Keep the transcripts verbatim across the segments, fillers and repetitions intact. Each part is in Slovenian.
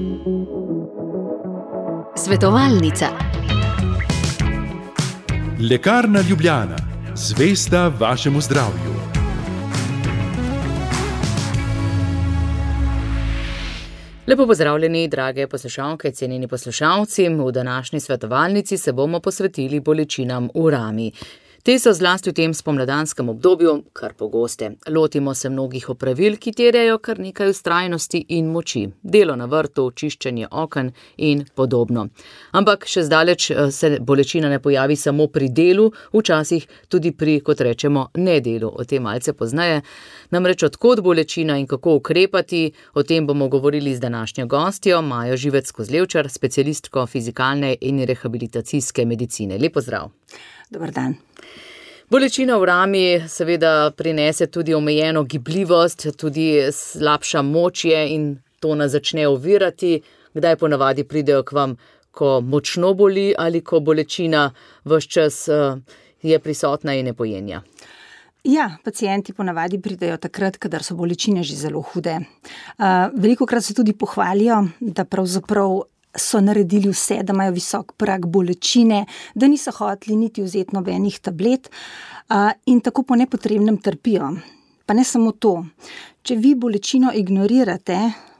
Svetovalnica. Lekarna Ljubljana, zvesta vašemu zdravju. Lepo pozdravljeni, drage poslušalke, cenjeni poslušalci. V današnji svetovalnici se bomo posvetili bolečinam v rami. Te so zlasti v tem spomladanskem obdobju kar pogoste. Lotimo se mnogih opravil, ki terjajo kar nekaj vztrajnosti in moči. Delo na vrtu, čiščenje oken in podobno. Ampak še zdaleč se bolečina ne pojavi samo pri delu, včasih tudi pri, kot rečemo, nedelu. O tem malce pozneje. Namreč odkot bolečina in kako ukrepati, o tem bomo govorili z današnjo gostjo, Majo Živec-Kozlevčar, specialistko fizikalne in rehabilitacijske medicine. Lep pozdrav. Dobar dan. Bolečina v rami seveda prinese tudi omejeno gibljivost, tudi slabša močje in to nas začne ovirati. Kdaj ponavadi pridejo k vam, ko močno boli ali ko bolečina ves čas je prisotna in ne pojenja? Ja, pacienti ponavadi pridejo takrat, kadar so bolečine že zelo hude. Velikokrat se tudi pohvalijo, da pravzaprav so naredili vse, da imajo visok prag bolečine, da niso hoteli niti vzeti nobenih tablet in tako po nepotrebnem trpijo. Pa ne samo to. Če vi bolečino ignorirate,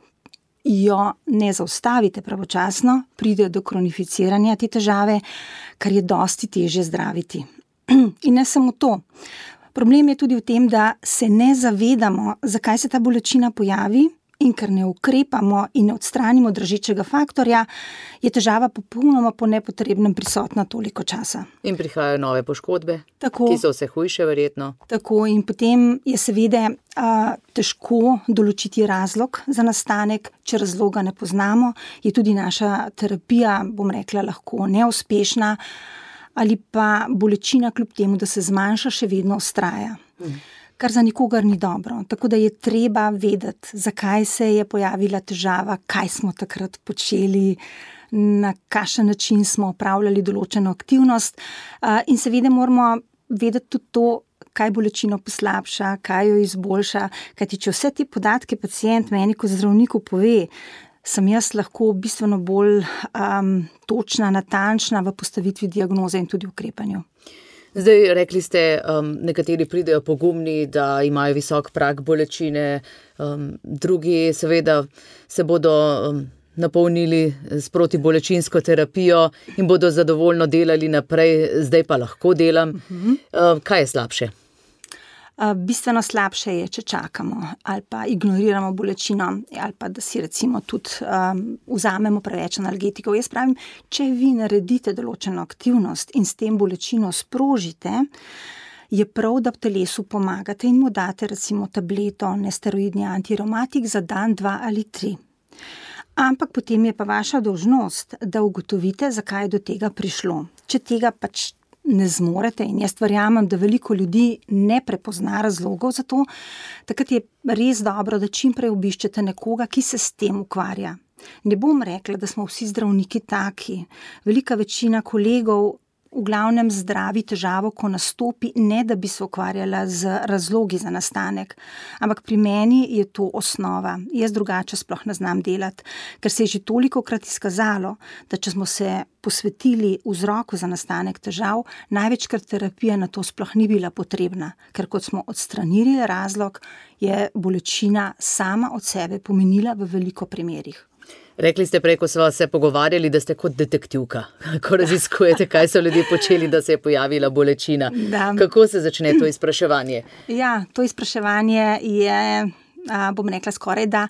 jo ne zaustavite pravočasno, pride do kronificiranja te težave, kar je dosti težje zdraviti. In ne samo to. Problem je tudi v tem, da se ne zavedamo, zakaj se ta bolečina pojavi, in ker ne ukrepamo in ne odstranimo dražečega faktorja, je težava popolnoma po nepotrebnem prisotna toliko časa. In prihajajo nove poškodbe, tako, ki so vse hujše verjetno. Tako, in potem je seveda a, težko določiti razlog za nastanek. Če razloga ne poznamo, je tudi naša terapija, bom rekla, lahko neuspešna ali pa bolečina kljub temu, da se zmanjša, še vedno vztraja. Hmm. Kar za nikogar ni dobro. Tako da je treba vedeti, zakaj se je pojavila težava, kaj smo takrat počeli, na kakšen način smo opravljali določeno aktivnost. In seveda moramo vedeti tudi to, kaj bolečino poslabša, kaj jo izboljša. Kajti če vse te podatke pacient meni kot zdravniku pove, sem jaz lahko bistveno bolj um, točna, natančna v postavitvi diagnoze in tudi ukrepanju. Zdaj, rekli ste, um, nekateri pridejo pogumni, da imajo visok prag bolečine, um, drugi seveda se bodo um, napolnili s protibolečinsko terapijo in bodo zadovoljno delali naprej, zdaj pa lahko delam. Uh-huh. Um, kaj je slabše? Uh, bistveno slabše je, če čakamo ali pa ignoriramo bolečino ali pa da si recimo tudi um, vzamemo preveč analgetikov. Jaz pravim, če vi naredite določeno aktivnost in s tem bolečino sprožite, je prav, da v telesu pomagate in mu date recimo tableto, nesteroidni antireumatik za dan, dva ali tri. Ampak potem je pa vaša dolžnost, da ugotovite, zakaj je do tega prišlo. Če tega pač ne zmorete in jaz verjamem, da veliko ljudi ne prepozna razlogov za to, takrat je res dobro, da čim prej obiščete nekoga, ki se s tem ukvarja. Ne bom rekla, da smo vsi zdravniki taki. Velika večina kolegov v glavnem zdravi težavo, ko nastopi, ne da bi se ukvarjala z razlogi za nastanek. Ampak pri meni je to osnova. Jaz drugače sploh ne znam delati, ker se je že tolikokrat izkazalo, da če smo se posvetili vzroku za nastanek težav, največkrat terapija na to sploh ni bila potrebna, ker kot smo odstranili razlog, je bolečina sama od sebe pomenila v veliko primerih. Rekli ste prej, ko smo se pogovarjali, da ste kot detektivka, ko raziskujete, kaj so ljudje počeli, da se je pojavila bolečina. Da. Kako se začne to izpraševanje? Ja, to izpraševanje je, bom rekla skoraj, da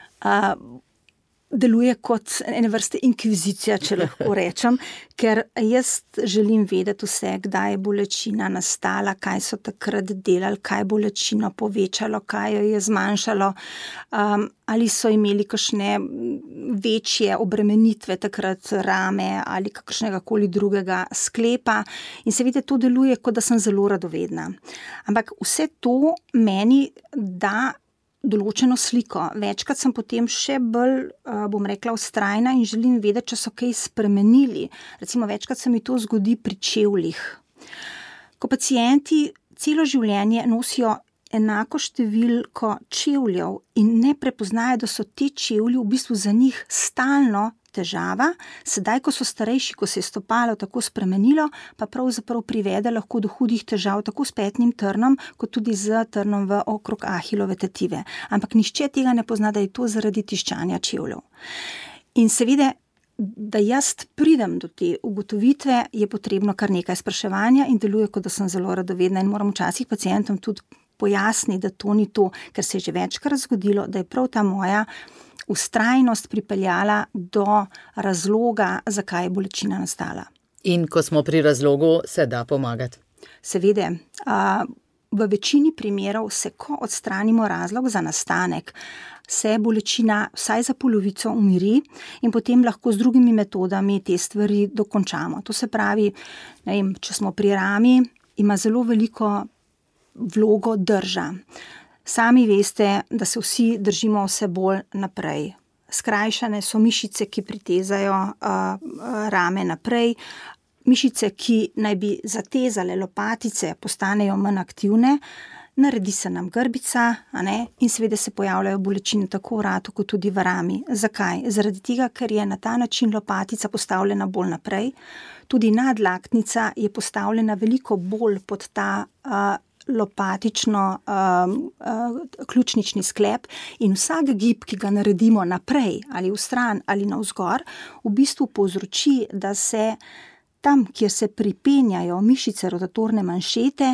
deluje kot ene vrste inkvizicija, če lahko rečem, ker jaz želim vedeti vse, kdaj je bolečina nastala, kaj so takrat delali, kaj je bolečino povečalo, kaj jo je zmanjšalo, um, ali so imeli kakšne večje obremenitve takrat rame ali kakšnega koli drugega sklepa. In seveda to deluje, kot da sem zelo radovedna. Ampak vse to meni da določeno sliko. Večkrat sem potem še bolj, bom rekla, vztrajna in želim vedeti, če so kaj spremenili. Recimo večkrat se mi to zgodi pri čevljih. Ko pacienti celo življenje nosijo enako številko čevljev in ne prepoznajo, da so ti čevlji v bistvu za njih stalno težava, sedaj, ko so starejši, ko se je stopalo tako spremenilo, pa pravzaprav privede lahko do hudih težav, tako s petnim trnom, kot tudi z trnom v okrog ahilove tetive. Ampak nihče tega ne pozna, da je to zaradi tiščanja čevljev. In seveda, da jaz pridem do te ugotovitve, je potrebno kar nekaj spraševanja in deluje, kot da sem zelo radovedna in moram včasih pacientom tudi pojasniti, da to ni to, ker se je že večkrat zgodilo, da je prav ta moja vztrajnost pripeljala do razloga, zakaj je bolečina nastala. In ko smo pri razlogu, se da pomagati. Seveda, v večini primerov se, ko odstranimo razlog za nastanek, se bolečina vsaj za polovico umiri in potem lahko z drugimi metodami te stvari dokončamo. To se pravi, ne vem, če smo pri rami, ima zelo veliko vlogo drža. Sami veste, da se vsi držimo vse bolj naprej. Skrajšane so mišice, ki pritezajo uh, rame naprej. Mišice, ki naj bi zatezale lopatice, postanejo manj aktivne. Naredi se nam grbica, a ne? In seveda se pojavljajo bolečine tako v vratu, kot tudi v rami. Zakaj? Zaradi tega, ker je na ta način lopatica postavljena bolj naprej. Tudi nadlaktnica je postavljena veliko bolj pod ta uh, lopatično um, uh, ključnični sklep in vsak gib, ki ga naredimo naprej ali v stran ali navzgor, v bistvu povzroči, da se tam, kjer se pripenjajo mišice rotatorne manšete,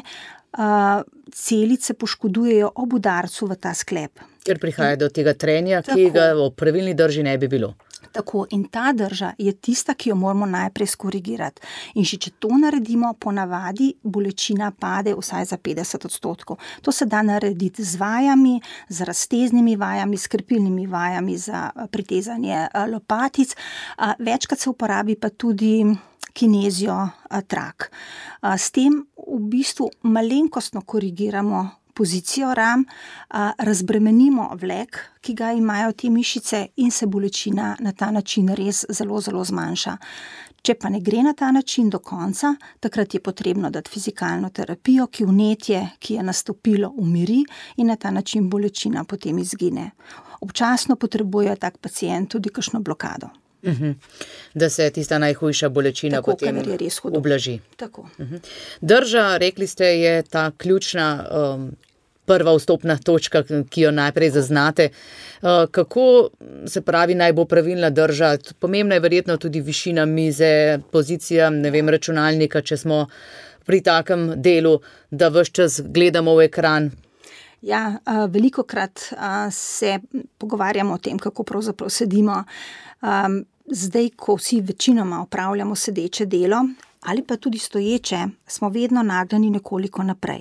uh, celice poškodujejo ob udarcu v ta sklep. Ker prihaja do tega trenja, tako, ki ga v pravilni drži ne bi bilo. Tako, in ta drža je tista, ki jo moramo najprej skorigirati. In še če to naredimo, ponavadi bolečina pade vsaj za petdeset odstotkov. To se da narediti z vajami, z razteznimi vajami, s krepilnimi vajami za pritezanje lopatic. Večkrat se uporabi pa tudi kinezio trak. S tem v bistvu malenkostno korigiramo pozicijo ram, razbremenimo vlek, ki ga imajo te mišice in se bolečina na ta način res zelo, zelo zmanjša. Če pa ne gre na ta način do konca, takrat je potrebno dati fizikalno terapijo, ki vnetje, ki je nastopilo, umiri in na ta način bolečina potem izgine. Občasno potrebuje tak pacient tudi kakšno blokado. Uhum. Da se tista najhujša bolečina tako, potem ublaži. Tako. Uhum. Drža, rekli ste, je ta ključna um, prva vstopna točka, ki jo najprej zaznate. Uh, kako se pravi naj bo pravilna drža? Pomembna je verjetno tudi višina mize, pozicija, ne vem, računalnika, če smo pri takem delu, da ves čas gledamo v ekran. Ja, veliko krat se pogovarjamo o tem, kako pravzaprav sedimo. Zdaj, ko vsi večinoma opravljamo sedeče delo ali pa tudi stoječe, smo vedno nagnjeni nekoliko naprej.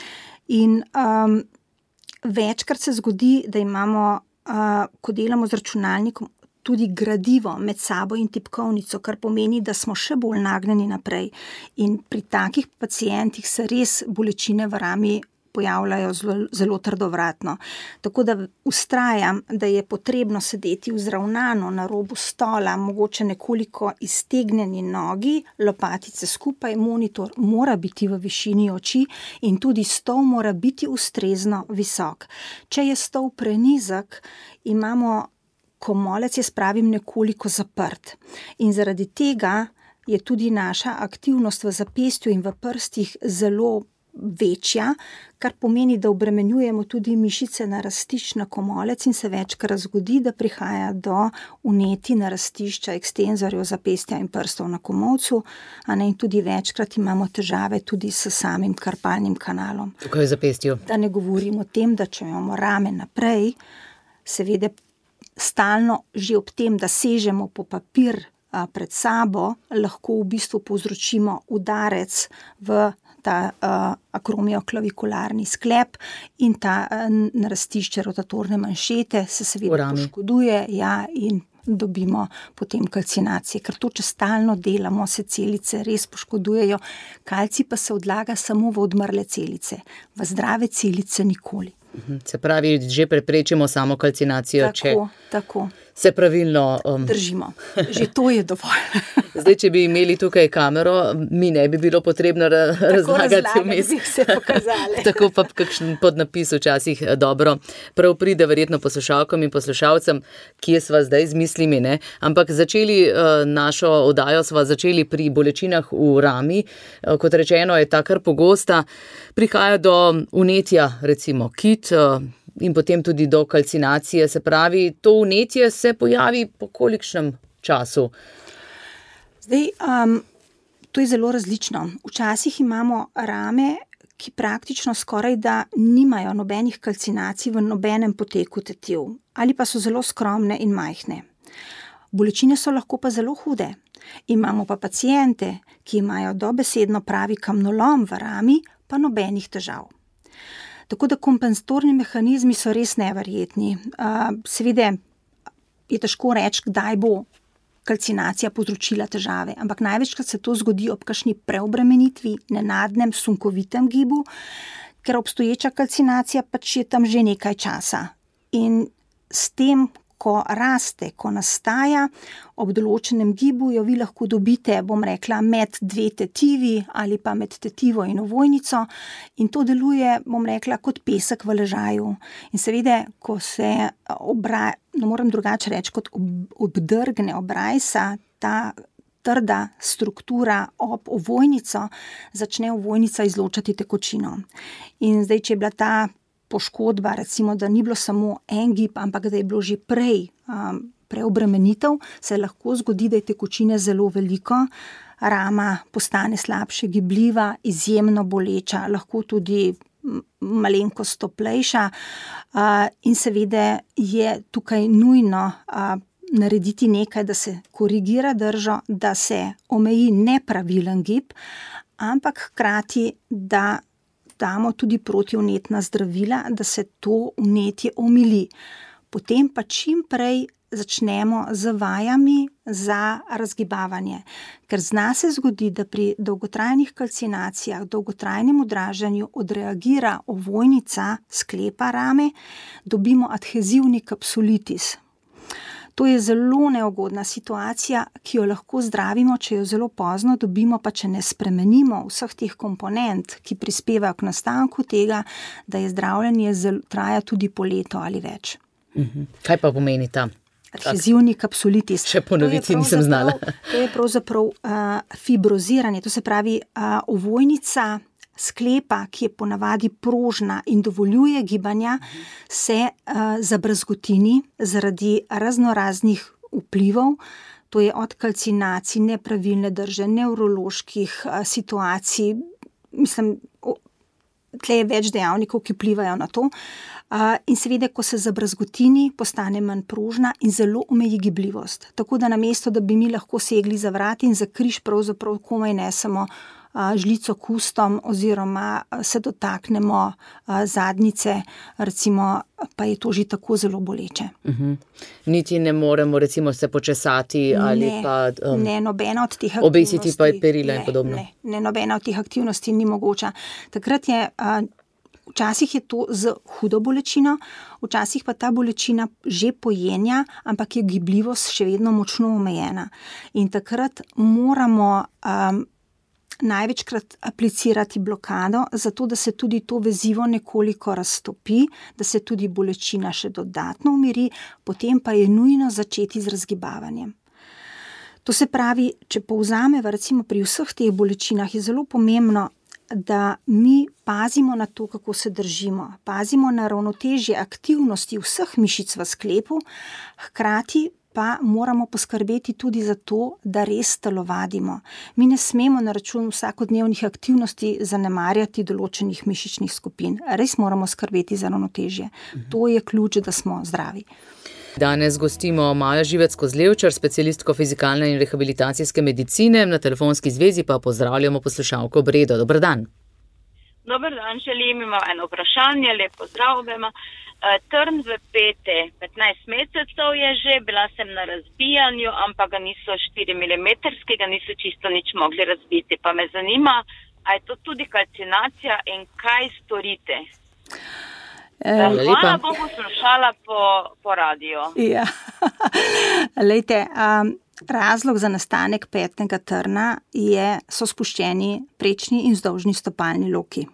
In um, večkrat se zgodi, da imamo, uh, ko delamo z računalnikom, tudi gradivo med sabo in tipkovnico, kar pomeni, da smo še bolj nagnjeni naprej. In pri takih pacientih se res bolečine v rami pojavljajo zelo, zelo trdovratno. Tako da vztrajam, da je potrebno sedeti vzravnano na robu stola, mogoče nekoliko iztegnjeni nogi, lopatice skupaj, monitor mora biti v višini oči in tudi stol mora biti ustrezno visok. Če je stol prenizek, imamo komolec, jaz pravim, nekoliko zaprt. In zaradi tega je tudi naša aktivnost v zapestju in v prstih zelo večja, kar pomeni, da obremenjujemo tudi mišice narastišč na komolec in se večkrat zgodi, da prihaja do vnetij narastišča, ekstenzorjev zapestja in prstov na komolcu, a ne, in tudi večkrat imamo težave tudi s samim karpalnim kanalom. Tukaj v zapestju. Da ne govorimo o tem, da če imamo rame naprej, seveda stalno že ob tem, da sežemo po papir a, pred sabo, lahko v bistvu povzročimo udarec v ta uh, akromijoklavikularni sklep in ta uh, narastišče rotatorne manšete se seveda poškoduje, ja, in dobimo potem kalcinacije, ker to, če stalno delamo, se celice res poškodujejo, kalcij pa se odlaga samo v odmrle celice, v zdrave celice nikoli. Se pravi, že preprečimo samo kalcinacijo, tako, če tako. se pravilno um... držimo. Že to je dovolj. Zdaj, če bi imeli tukaj kamero, mi ne bi bilo potrebno ra- razlagati vmes. Tako razlagati bi se pokazali. Tako pa kakšen podnapis včasih dobro. Prav pride verjetno poslušalkam in poslušalcem, kje sva zdaj z mislimi, ne? Ampak začeli uh, našo oddajo sva začeli pri bolečinah v rami. Uh, kot rečeno, je ta kar pogosta. Prihaja do vnetja, recimo kit, uh, in potem tudi do kalcinacije. Se pravi, to vnetje se pojavi po kolikšnem času? Zdaj, um, to je zelo različno. Včasih imamo rame, ki praktično skoraj da nimajo nobenih kalcinacij v nobenem poteku tetiv, ali pa so zelo skromne in majhne. Bolečine so lahko pa zelo hude. Imamo pa paciente, ki imajo dobesedno pravi kamnolom v rami, pa nobenih težav. Tako da kompenzatorni mehanizmi so res neverjetni. Uh, seveda je težko reči, kdaj bo kalcinacija povzročila težave, ampak največkrat se to zgodi ob kakšni preobremenitvi, nenadnem, sunkovitem gibu, ker obstoječa kalcinacija pač je tam že nekaj časa. In s tem, ko raste, ko nastaja, ob določenem gibu jo vi lahko dobite, bom rekla, med dve tetivi ali pa med tetivo in ovojnico in to deluje, bom rekla, kot pesek v ležaju. In seveda, ko se obra, ne moram drugače reči, kot ob, obdrgne obrajsa, ta trda struktura ob ovojnico, začne ovojnica izločati tekočino. In zdaj, če je bila ta poškodba, recimo, da ni bilo samo en gib, ampak da je bilo že prej um, preobremenitev, se lahko zgodi, da je tekočine zelo veliko, rama postane slabše gibljiva, izjemno boleča, lahko tudi malenkost toplejša uh, in seveda je tukaj nujno uh, narediti nekaj, da se korigira držo, da se omeji nepravilen gib, ampak hkrati, da damo tudi protivnetna zdravila, da se to vnetje omili. Potem pa čim prej začnemo z vajami za razgibavanje. Ker zna se zgodi, da pri dolgotrajnih kalcinacijah, dolgotrajnem odražanju odreagira ovojnica sklepa rame, dobimo adhezivni kapsulitis. To je zelo neugodna situacija, ki jo lahko zdravimo, če jo zelo pozno dobimo, pa če ne spremenimo vseh teh komponent, ki prispevajo k nastanku tega, da je zdravljenje zelo, traja tudi po leto ali več. Uh-huh. Kaj pa pomeni ta? Adhezivni kapsulitis. Še ponoviti nisem znala. To je pravzaprav uh, fibroziranje, to se pravi uh, ovojnica sklepa, ki je ponavadi prožna in dovoljuje gibanja, se uh, zabrazgotini zaradi raznoraznih vplivov, to je od kalcinacij, nepravilne drže, nevroloških uh, situacij, mislim, tle je več dejavnikov, ki vplivajo na to. Uh, in seveda, ko se zabrazgotini, postane manj prožna in zelo omeji gibljivost. Tako da namesto, da bi mi lahko segli za vrat in za križ, pravzaprav komaj nesemo žlico k ustom oziroma se dotaknemo zadnjice, recimo, pa je to že tako zelo boleče. Uh-huh. Niti ne moremo recimo se počesati ali ne, pa um, ne, nobena od teh aktivnosti. Obesiti pa je perila in podobno. Ne, ne, nobena od teh aktivnosti ni mogoča. Takrat je, včasih je to z hudo bolečino, včasih pa ta bolečina že pojenja, ampak je gibljivost še vedno močno omejena. In takrat moramo um, največkrat aplicirati blokado, zato da se tudi to vezivo nekoliko raztopi, da se tudi bolečina še dodatno umiri, potem pa je nujno začeti z razgibavanjem. To se pravi, če povzameva recimo pri vseh teh bolečinah, je zelo pomembno, da mi pazimo na to, kako se držimo, pazimo na ravnotežje aktivnosti vseh mišic v sklepu, hkrati pa moramo poskrbeti tudi za to, da res telovadimo. Mi ne smemo na račun vsakodnevnih aktivnosti zanemarjati določenih mišičnih skupin. Res moramo skrbeti za ravnotežje. To je ključ, da smo zdravi. Danes gostimo Majo Živec-Kozlevčar, specialistko fizikalne in rehabilitacijske medicine. Na telefonski zvezi pa pozdravljamo poslušalko Bredo. Dober dan. Dober dan, želim, imam eno vprašanje, lep pozdrav obema. Trn v pete, petnajst mesecev je že, bila sem na razbijanju, ampak ga niso štiri milimetrski, ga niso čisto nič mogli razbiti. Pa me zanima, a je to tudi kalcinacija in kaj storite? Hvala Bogu, slušala po, po radiju. Ja. Lejte, um, razlog za nastanek petnega trna je, so spuščeni prečni in vzdolžni stopalni loki.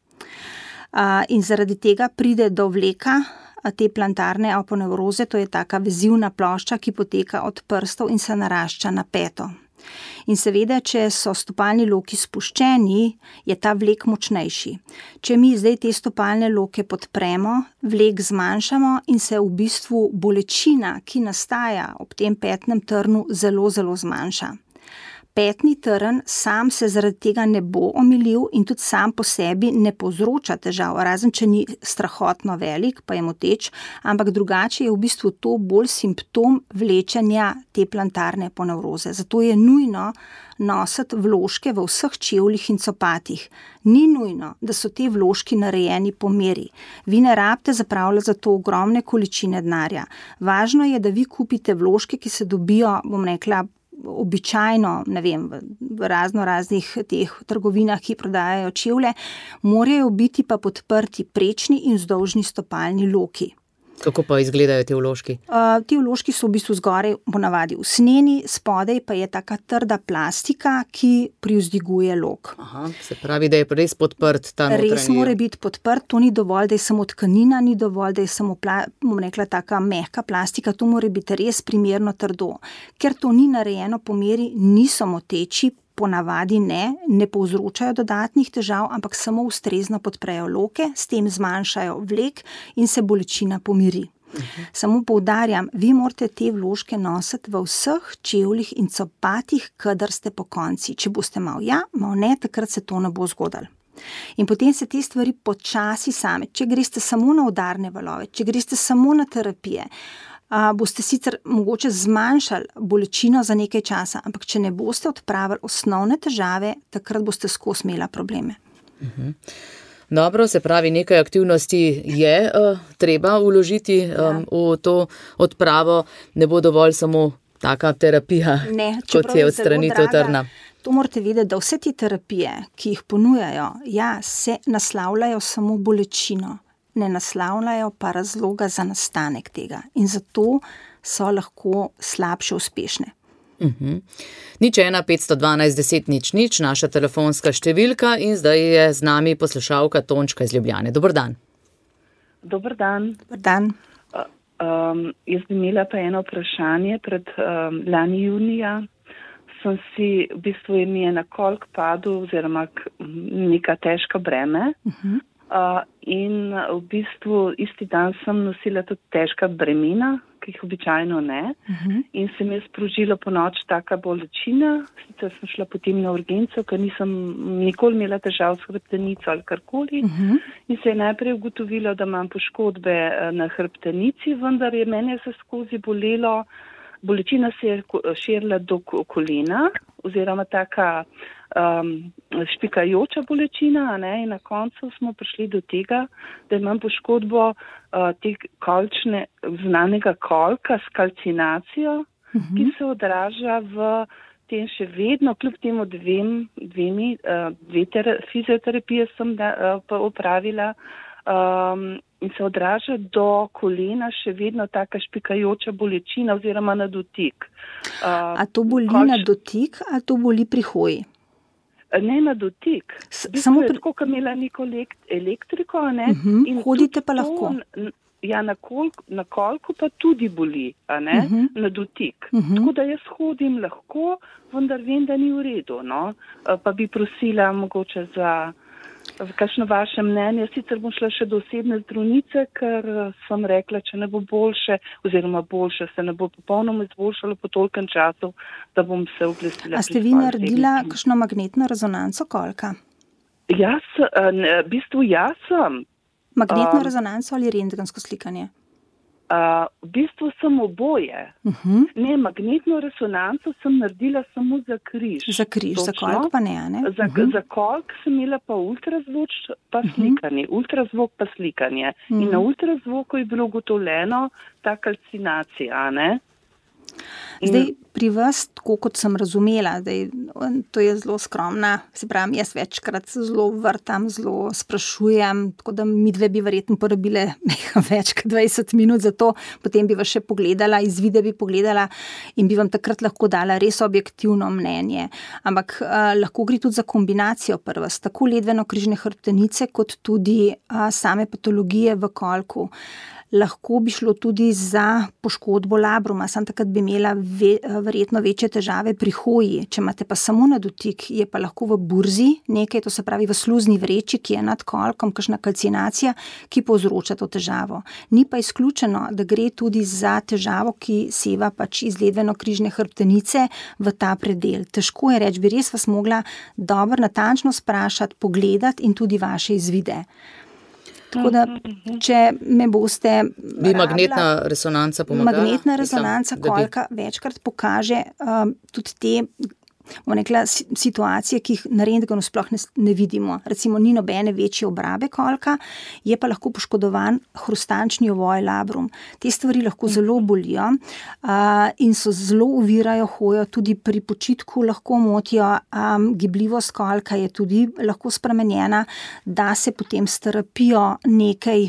Uh, in zaradi tega pride do vleka te plantarne aponevroze, to je taka vezivna plošča, ki poteka od prstov in se narašča na peto. In seveda, če so stopalni loki spuščeni, je ta vlek močnejši. Če mi zdaj te stopalne loke podpremo, vlek zmanjšamo in se v bistvu bolečina, ki nastaja ob tem petnem trnu, zelo, zelo zmanjša. Petni trn sam se zaradi tega ne bo omilil in tudi sam po sebi ne povzroča težav, razen če ni strahotno velik, pa je moteč, ampak drugače je v bistvu to bolj simptom vlečenja te plantarne aponevroze. Zato je nujno nositi vložke v vseh čevljih in copatih. Ni nujno, da so te vložki narejeni po meri. Vi ne rabite zapravljati za to ogromne količine denarja. Važno je, da vi kupite vložke, ki se dobijo, bom rekla, običajno, ne vem, v razno raznih teh trgovinah, ki prodajajo čevlje, morajo biti pa podprti prečni in vzdolžni stopalni loki. Kako pa izgledajo ti vložki? Uh, ti vložki so v bistvu zgoraj ponavadi usnjeni, spodaj pa je taka trda plastika, ki privzdiguje lok. Aha, se pravi, da je res podprt ta notranji. Res mora biti podprt, to ni dovolj, da je samo tkanina, ni dovolj, da je samo, pla, bom rekla, taka mehka plastika, to mora biti res primerno trdo. Ker to ni narejeno po meri, niso moteči, ponavadi ne, ne povzročajo dodatnih težav, ampak samo ustrezno podprejo loke, s tem zmanjšajo vlek in se bolečina pomiri. Uh-huh. Samo poudarjam, vi morate te vložke nositi v vseh čevljih in copatih, kadar ste po konci. Če boste mal ja, mal ne, takrat se to ne bo zgodilo. In potem se te stvari počasi same, če greste samo na udarne valove, če greste samo na terapije, a, boste sicer mogoče zmanjšali bolečino za nekaj časa, ampak če ne boste odpravili osnovne težave, takrat boste skozi imela probleme. Uh-huh. Dobro, se pravi, nekaj aktivnosti je uh, treba vložiti um, ja. v to odpravo, ne bo dovolj samo taka terapija, ne, kot je odstranitev trna. To morate vedeti, da vse te terapije, ki jih ponujajo, ja, se naslavljajo samo bolečino, ne naslavljajo pa razloga za nastanek tega. In zato so lahko slabše uspešne. Uh-huh. Nič ena, petsto dvanajst, deset, nič, nič, naša telefonska številka in zdaj je z nami poslušalka Tončka iz Ljubljane. Dober dan. Dober dan. Dober dan. Uh, um, jaz bi imela pa eno vprašanje. Pred um, lani junija sem si, v bistvu je mi je na kolk padel oziroma neka težka breme. Uh-huh. Uh, in v bistvu isti dan sem nosila tudi težka bremena, ki jih običajno ne. Uh-huh. In se mi je sprožila po noč taka bolečina. Sicer sem šla potem na urgenco, ker nisem nikoli imela težav s hrbtenico ali karkoli. Uh-huh. In se je najprej ugotovilo, da imam poškodbe na hrbtenici, vendar je mene se skozi bolelo. Bolečina se je širila do kolena, oziroma taka um, špikajoča bolečina, ne? In na koncu smo prišli do tega, da imam poškodbo uh, te kolčne, znanega kolka s kalcinacijo, uh-huh. ki se odraža v tem še vedno, kljub temu dvem, dvemi, uh, dve ter, fizioterapije sem da, uh, opravila, um, in se odraža do kolena še vedno taka špikajoča bolečina oziroma na dotik. Uh, a to boli kolč... na dotik, a to boli pri hoji? Ne na dotik. S- samo pri... Tako, kot imela neko elektriko, ne? Uh-huh. In hodite pa to, lahko? Ja, na, kolk, na kolku pa tudi boli, a ne? Uh-huh. Na dotik. Uh-huh. Tako da jaz hodim lahko, vendar vem, da ni v redu, no? Pa bi prosila mogoče za... Kakšno vaše mnenje? Sicer bom šla še do osebne zdravnice, ker sem rekla, če ne bo boljše, oziroma boljše se ne bo popolnoma izboljšalo po tolkem času, da bom se oglasila. A ste vi naredila kakšno magnetno rezonanco kolka? Jaz, v bistvu jaz sem. Magnetno um, rezonanco ali rentgensko slikanje? Uh, v bistvu sem oboje. Uh-huh. Ne, magnetno resonanco sem naredila samo za križ. Za križ, točno. Za kolk pa ne, ne? Za, uh-huh. za kolk sem imela pa ultrazvok pa slikanje. Uh-huh. Ultrazvok pa slikanje. Uh-huh. In na ultrazvoku je bilo ugotovljeno ta kalcinacija, ne? In... Zdaj, pri vas, tako kot sem razumela, da je, to je zelo skromna, se pravi, jaz večkrat zelo vrtam, zelo sprašujem, tako da mi dve bi verjetno porabile več kot dvajset minut za to, potem bi vas še pogledala, izvide bi pogledala in bi vam takrat lahko dala res objektivno mnenje. Ampak uh, lahko gre tudi za kombinacijo pri vas, tako ledveno-križne hrbtenice, kot tudi uh, same patologije v kolku. Lahko bi šlo tudi za poškodbo labruma, sam takrat bi imela ve, verjetno večje težave pri hoji. Če imate pa samo na dotik, je pa lahko v burzi nekaj, to se pravi v sluzni vreči, ki je nad kolkom, kakšna kalcinacija, ki povzroča to težavo. Ni pa izključeno, da gre tudi za težavo, ki seva pač iz ledveno-križne hrbtenice v ta predel. Težko je reči, bi res vas mogla dobro natančno sprašati, pogledati in tudi vaše izvide. Tako da, če me boste... Bi magnetna resonanca pomagala? Magnetna resonanca kolka večkrat pokaže um, tudi te, bom rekla, situacije, ki jih na rentgenu sploh ne, ne vidimo. Recimo, ni nobene večje obrabe kolka, je pa lahko poškodovan hrustančni ovoj labrum. Te stvari lahko zelo bolijo uh, in so zelo ovirajo hojo, tudi pri počitku lahko motijo. Um, gibljivost kolka je tudi lahko spremenjena, da se potem s terapijo nekaj,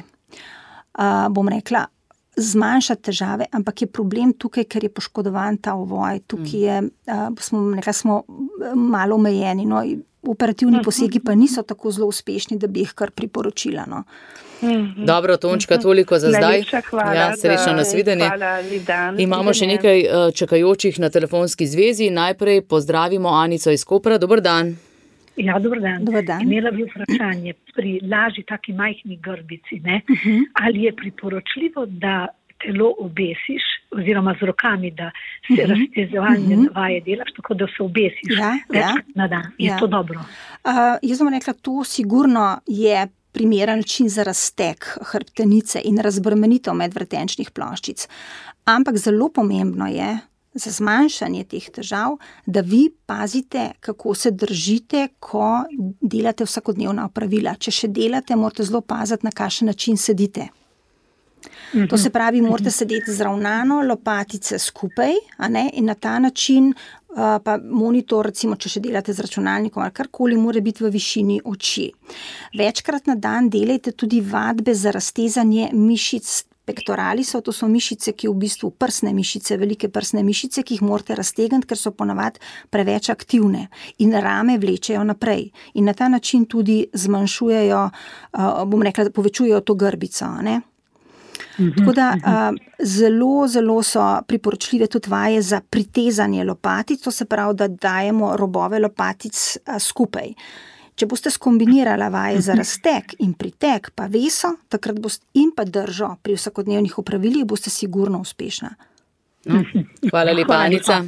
uh, bom rekla, zmanjšati težave, ampak je problem tukaj, ker je poškodovan ta ovoj. Tukaj je, uh, smo, nekaj smo malo omejeni, no, operativni posegi pa niso tako zelo uspešni, da bi jih kar priporočila, no. Dobro, Tončka, toliko za zdaj. Ja, srečno nasvidenje. Imamo še nekaj čakajočih na telefonski zvezi. Najprej pozdravimo Anico iz Kopra. Dober dan. Ja, dober dan. Dober dan. Imela bi vprašanje pri lažji taki majhni grbici, ne? Uh-huh. Ali je priporočljivo, da telo obesiš, oziroma z rokami, da se uh-huh. raztezovalne uh-huh. vaje delaš, tako da se obesiš ja, več ja. na dan. Je ja. to dobro? Uh, jaz bom rekla, to sigurno je primeren način za razteg hrbtenice in razbremenitev medvretenčnih ploščic. Ampak zelo pomembno je, za zmanjšanje teh težav, da vi pazite, kako se držite, ko delate vsakodnevna opravila. Če še delate, morate zelo paziti, na kakšen način sedite. Mm-hmm. To se pravi, morate sedeti zravnano, lopatice skupaj, a ne? In na ta način uh, pa monitor, recimo, če še delate z računalnikom ali karkoli, mora biti v višini oči. Večkrat na dan delajte tudi vadbe za raztezanje mišic pektoralisov, to so mišice, ki v bistvu prsne mišice, velike prsne mišice, ki jih morate raztegniti, ker so ponavadi preveč aktivne in rame vlečejo naprej. In na ta način tudi zmanjšujejo, uh, bom rekla, povečujejo to grbico, ne? Mm-hmm. Tako da uh, zelo, zelo so priporočljive tudi vaje za pritezanje lopatic, to se pravi, da dajemo robove lopatic uh, skupaj. Če boste skombinirala vaje za razteg in priteg pa veso, takrat boste in pa držo pri vsakodnevnih opravilih, boste sigurno uspešna. No, hvala lepa, Anica.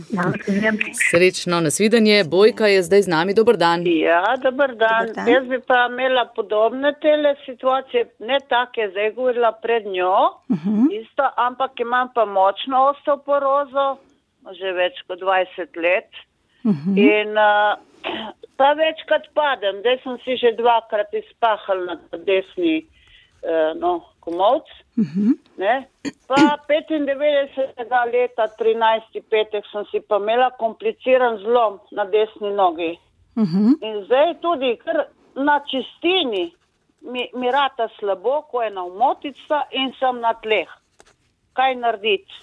Srečno nasvidenje. Bojka je zdaj z nami. Dober dan. Ja, dober dan. Dobar dan. Jaz bi pa imela podobne tele situacije, ne take, zdaj govorila pred njo, uh-huh. isto, ampak imam pa močno osteoporozo, že več kot dvajset let. Uh-huh. In uh, pa večkrat padem, zdaj sem si že dvakrat izpahal na desni uh, no, komolc. Uh-huh. Ne? Pa petindevetdesetega leta, trinajsti petek, sem si pa imela kompliciran zlom na desni nogi. Uh-huh. In zdaj tudi kar na čistini mi, mi rata slabo, ko je na omotica in sem na tleh. Kaj narediti?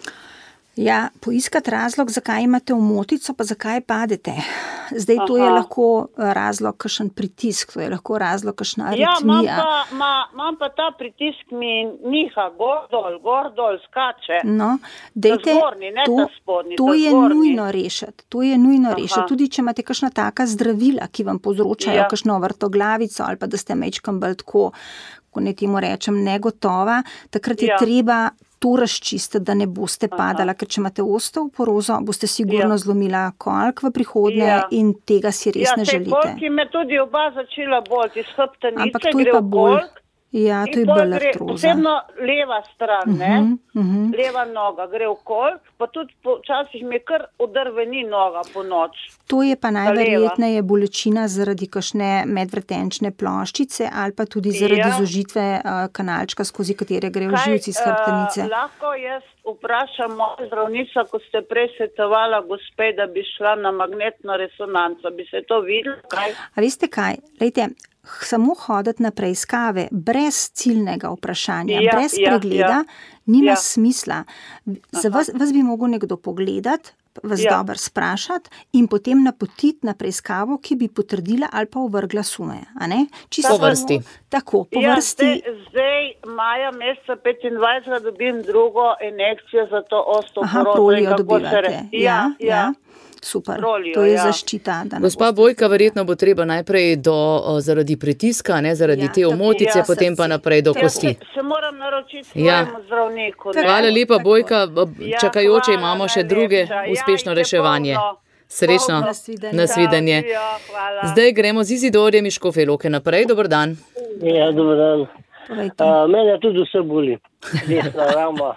Ja, poiskati razlog, zakaj imate omotico, pa zakaj padete. Zdaj, to Aha. je lahko razlog, kakšen pritisk, to je lahko razlog, kakšna aritmija. Ja, imam pa, ma, imam pa ta pritisk mi niha, gor dol, gor dol, skače. No, dejte, zgornji, ne to, ta spodnji, to je zgornji. nujno rešiti, to je nujno rešiti. Tudi, če imate kakšna taka zdravila, ki vam povzročajo ja. kakšno vrtoglavico, ali pa da ste mečkam bolj tako, ko ne temu rečem, negotova, takrat je ja. treba to razčistiti, da ne boste padala, Aha. ker če imate osteoporozo, boste sigurno ja. zlomila kolk v prihodnje ja. in tega si res ja, ne želite. Ja, te kolki me tudi oba začela bolj, iz hrbtenice gre v kolk. Ja, to je bolj artroza. Posebno leva stran, ne? Uh-huh, uh-huh. Leva noga gre v kolk, pa tudi včasih mi kar udrveni noga po noč. To je pa najverjetneje bolečina zaradi kakšne medvretenčne ploščice ali pa tudi zaradi ja. zožitve uh, kanalčka, skozi katere grejo živci iz hrbtenice. Uh, lahko jaz vprašam moja zdravnica, ko ste prej svetovala gospe, da bi šla na magnetno resonanco. Bi se to videlo? Kaj? A veste kaj? Lejte, samo hoditi na preiskave brez ciljnega vprašanja, ja, brez pregleda, ja, ja. nima ja. smisla. Za vas, vas bi mogel nekdo pogledati, vas ja. dobro sprašati in potem napotiti na preiskavo, ki bi potrdila ali pa ovrgla sume. Po vrsti. Tako, po ja, vrsti. Zdaj, zdaj maja meseca petindvajsetega dobim drugo injekcijo za to osteoporozo. Aha, prolijo dobivate. Ja, ja. ja. Super, Rolijo, to je ja. zaščita. Gospa Bojka, verjetno bo treba najprej do, zaradi pritiska, ne, zaradi ja, te omotice, ja, potem pa naprej do kosti. Se, se moram naročiti svojemu ja. zdravniku. Ne? Hvala lepa, Bojka. Čakajoče ja, imamo še druge ja, uspešno reševanje. Srečno, nasvidenje. Ja, zdaj gremo z Izidorjem iz Škofje Loke naprej. Dobar dan. Ja, dobar dan. Uh, mene tudi vse boli. Desna rama,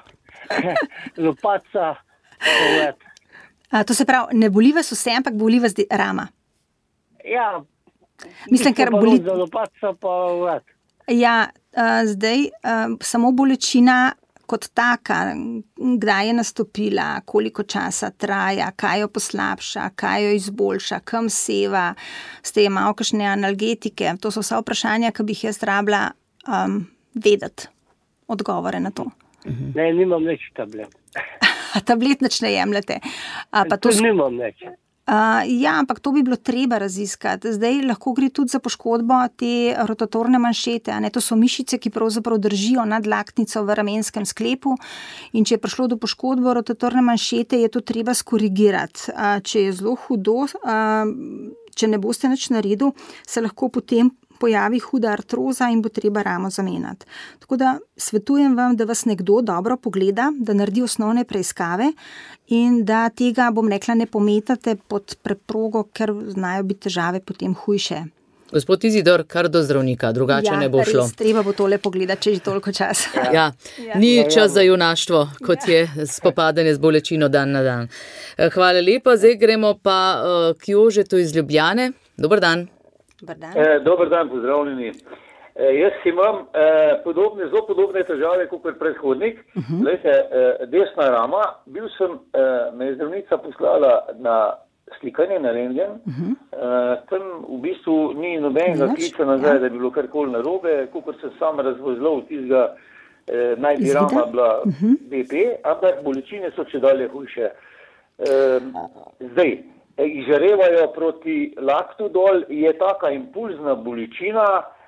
lopatica, pogled. A, to se pravi, ne boli vas vse, ampak boli vas rama. Ja. Mislim, ker boli... Za lopatica pa vrat. Ja, a, zdaj a, samo bolečina kot taka, kdaj je nastopila, koliko časa traja, kaj jo poslabša, kaj jo izboljša, kam seva, ste imeli kakšne analgetike. To so vsa vprašanja, ki bi jih jaz rabila um, vedeti odgovore na to. Ne, nimam neč tablet. Tablet nič ne jemljete. A, pa to to nimam neč. A, ja, ampak to bi bilo treba raziskati. Zdaj lahko gre tudi za poškodbo te rotatorne manšete. A ne? To so mišice, ki pravzaprav držijo nadlaktnico v ramenskem sklepu in če je prišlo do poškodbo rotatorne manšete, je to treba skorigirati. A, če je zelo hudo, a, če ne boste nič naredili, se lahko potem pojavi huda artroza in bo treba ramo zamenjati. Tako da svetujem vam, da vas nekdo dobro pogleda, da naredi osnovne preiskave in da tega, bom rekla, ne pometate pod preprogo, ker znajo biti težave potem hujše. Gospod Izidor, kar do zdravnika, drugače ja, ne bo šlo. Ja, res, treba bo tole pogledati, če že toliko časa. Ja, ja. Ni čas za junaštvo, kot je spopadanje z bolečino dan na dan. Hvala lepa, zdaj gremo pa k Jožetu iz Ljubljane. Dobar dan. Dobar dan. Eh, dobar dan, pozdravljeni. Eh, jaz imam eh, podobne, zelo podobne težave kot predhodnik. Uh-huh. Lejte, eh, desna rama, bil sem, eh, me je zdravnica poslala na slikanje, na rentgen. Uh-huh. Eh, tam v bistvu ni nobenega klica nazaj, ja. da bi bilo karkoli narobe, kot sem sam razvozlal tistega, eh, naj bi rama bila uh-huh. B P, ampak bolečine so če dalje hujše. Eh, zdaj, izžarevajo proti laktu dol, je taka impulzna bolečina,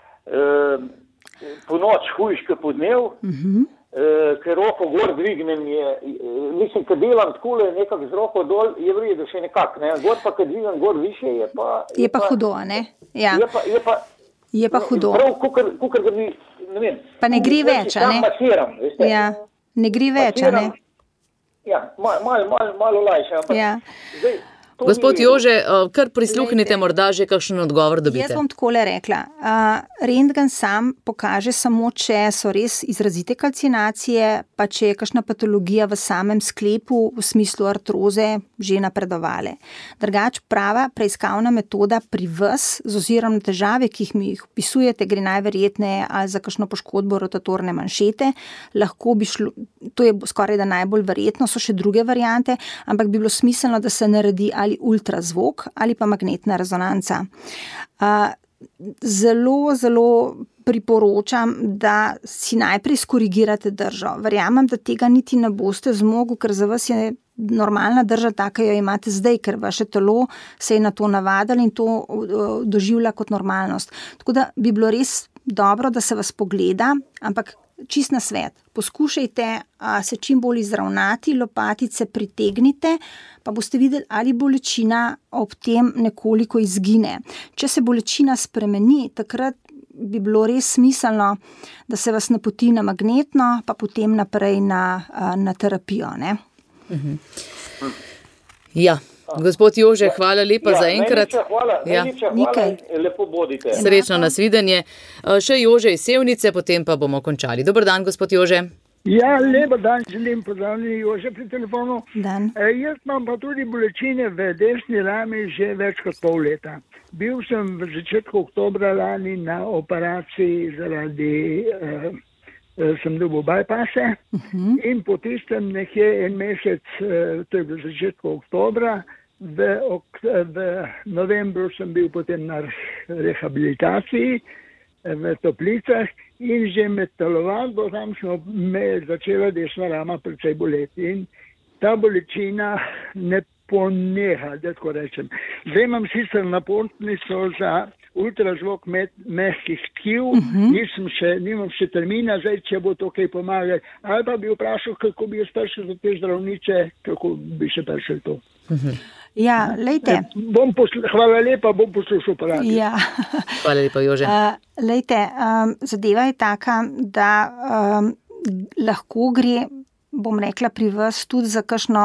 eh, po noč hujš, kot po dnev, uh-huh. eh, ker roko gor dvignem, je, mislim, kad delam takole nekak z roko dol, je vredo še nekak, ne, gor pa, kad dvignem gor više, je pa... Je, je pa, pa hudo, ne? Ja. Je pa, je pa, je pa hudo. Prav, kukor, kukor da bi, ne vem... Pa ne gre več, a ne? Masiram, veste? Ja, ne gre več, a ne? Ja, malo mal, mal, malo lajše, ampak... Ja. Zdaj, Gospod Jože, kar prisluhnite, morda že kakšen odgovor dobite. Jaz bom takole rekla. Uh, rentgen sam pokaže samo, če so res izrazite kalcinacije, pa če je kakšna patologija v samem sklepu v smislu artroze že napredovale. Drugač prava preiskavna metoda pri vas, z ozirom na težave, ki jih mi jih opisujete, gre najverjetneje ali za kakšno poškodbo rotatorne manšete, lahko bi šlo, to je skoraj da najbolj verjetno, so še druge variante, ampak bi bilo smiselno, da se naredi ali ultrazvok ali pa magnetna rezonanca. Zelo, zelo priporočam, da si najprej skorigirate držo. Verjamem, da tega niti ne boste zmogli, ker za vas je normalna drža taka, jo imate zdaj, ker vaše telo se je na to navadilo in to doživlja kot normalnost. Tako da bi bilo res dobro, da se vas pogleda, ampak čist na svet. Poskušajte a, se čim bolj izravnati, lopatice pritegnite, pa boste videli, ali bolečina ob tem nekoliko izgine. Če se bolečina spremeni, takrat bi bilo res smiselno, da se vas napoti na magnetno, pa potem naprej na, na terapijo. Ne? Mhm. Ja. Gospod Jože, hvala lepa ja, za enkrat. Najlepša hvala, ja. najlepša hvala, lepo bodite. Srečno nasvidenje. Še Jože iz Sevnice, potem pa bomo končali. Dober dan, gospod Jože. Ja, lepo dan, želim pozdravljeni Jože pri telefonu. Dan. E, jaz imam pa tudi bolečine v desni rami že več kot pol leta. Bil sem v začetku oktobra lani na operaciji zaradi, eh, sem dobil bypasse uh-huh. in po tistem nekje en mesec, eh, to je v začetku oktobra, v, ok, v novembru sem bil potem na rehabilitaciji v Toplicah in že med telovadbo tam smo me začela desna rama precej boleti in ta bolečina ne poneha, da tako rečem. Zdaj imam sicer napotnico za ultrazvok mehkih tkiv, uh-huh. nisem še, nimam še termina, zdaj če bo to kaj pomagati. Ali pa bi vprašal, kako bi jaz prišel za te zdravnice, kako bi še prišel to. Uh-huh. Ja, lejte. Bom poslu, hvala lepa, bom poslušal pa radio. Ja. Hvala lepa, Jože. Uh, lejte, um, zadeva je taka, da um, lahko gre, bom rekla, pri vas tudi za kakšno,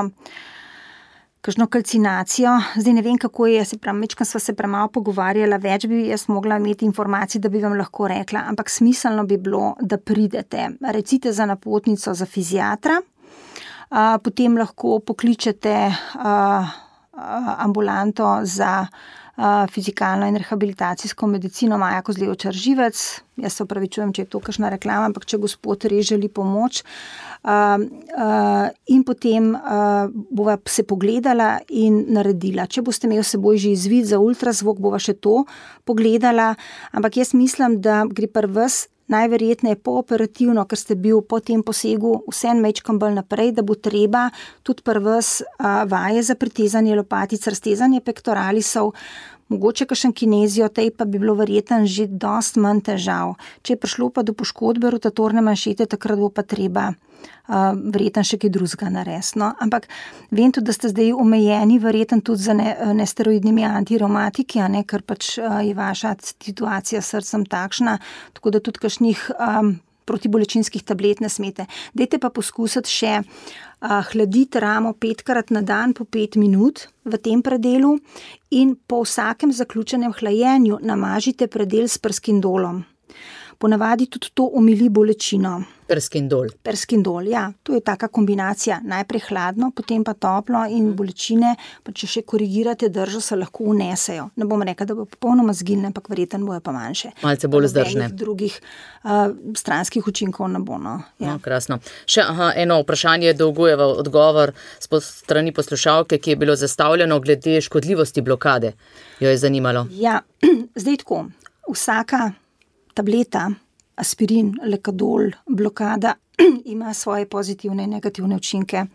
kakšno kalcinacijo. Zdaj ne vem, kako je, se pravi, mečkam sva se premalo pogovarjala, več bi jaz mogla imeti informacij, da bi vam lahko rekla, ampak smiselno bi bilo, da pridete. Recite za napotnico za fiziatra, uh, potem lahko pokličete uh, ambulanto za uh, fizikalno in rehabilitacijsko medicino Maja Kozlevčar Živec. Jaz se opravičujem, če je to kakšna reklama, ampak če gospod res želi pomoč. Uh, uh, in potem uh, bova se pogledala in naredila. Če boste imeli s seboj že izvid za ultrazvok, bova še to pogledala, ampak jaz mislim, da gre pri vas najverjetneje pooperativno, ker ste bil po tem posegu vsem mečkom bolj naprej, da bo treba tudi pri vas a, vaje za pretezanje lopatic, raztezanje pektoralisov, mogoče kakšen kinezijo, tej pa bi bilo verjetno že dost manj težav. Če je prišlo pa do poškodbe rotatorne manšete, takrat bo pa treba uh, verjetno še kaj drugega narediti. No? Ampak vem tudi, da ste zdaj omejeni verjetno tudi za ne, nesteroidnimi antireumatiki, a ne, ker pač uh, je vaša situacija s srcem takšna, tako da tudi kakšnih um, protibolečinskih tablet ne smete. Dajte pa poskusiti še uh, hladiti ramo petkrat na dan po pet minut v tem predelu in po vsakem zaključenem hlajenju namažite predel s perskindolom. Ponavadi tudi to omili bolečino. Perskindol. Perskindol, ja. To je taka kombinacija. Najprej hladno, potem pa toplo in bolečine, pa če še korigirate držo, se lahko unesejo. Ne bom rekla, da bo popolnoma zginile, ampak verjetno bojo pa manjše. Malce bolj zdržne. Drugih uh, stranskih učinkov ne bo. No. Ja. No, krasno. Še aha, eno vprašanje dolgujeva odgovor s strani poslušalke, ki je bilo zastavljeno glede škodljivosti blokade. Jo je zanimalo. Ja, zdaj tako. Vsaka tableta, aspirin, lekadol, blokada ima svoje pozitivne in negativne učinke.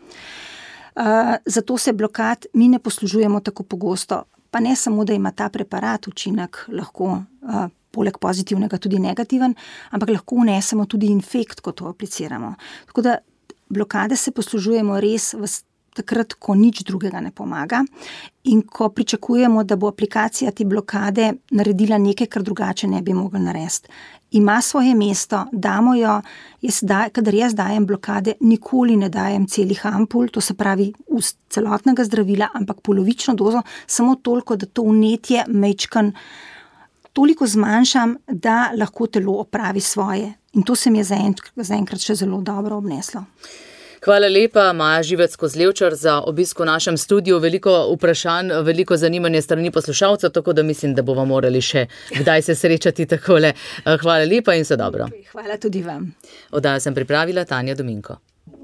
Uh, zato se blokad mi ne poslužujemo tako pogosto. Pa ne samo, da ima ta preparat učinek lahko uh, poleg pozitivnega tudi negativen, ampak lahko vnesemo tudi infekt, ko to apliciramo. Tako da blokade se poslužujemo res v takrat, ko nič drugega ne pomaga in ko pričakujemo, da bo aplikacija te blokade naredila nekaj, kar drugače ne bi mogli narediti. Ima svoje mesto, damo jo, jaz da, kadar jaz dajem blokade, nikoli ne dajem celih ampul, to se pravi v celotnega zdravila, ampak polovično dozo, samo toliko, da to vnetje mečkan toliko zmanjšam, da lahko telo opravi svoje. In to se mi je zaenkrat še zelo dobro obneslo. Hvala lepa, Maja Živec Kozlevčar, za obisk v našem studiu. Veliko vprašanj, veliko zanimanje strani poslušalcev, tako da mislim, da bomo morali še kdaj se srečati takole. Hvala lepa in vse dobro. Hvala tudi vam. Oddajo sem pripravila Tanja Dominko.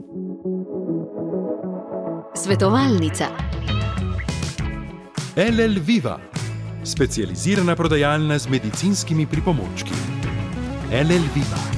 Svetovalnica. L L Viva, specializirana prodajalna z medicinskimi pripomočki. L L Viva.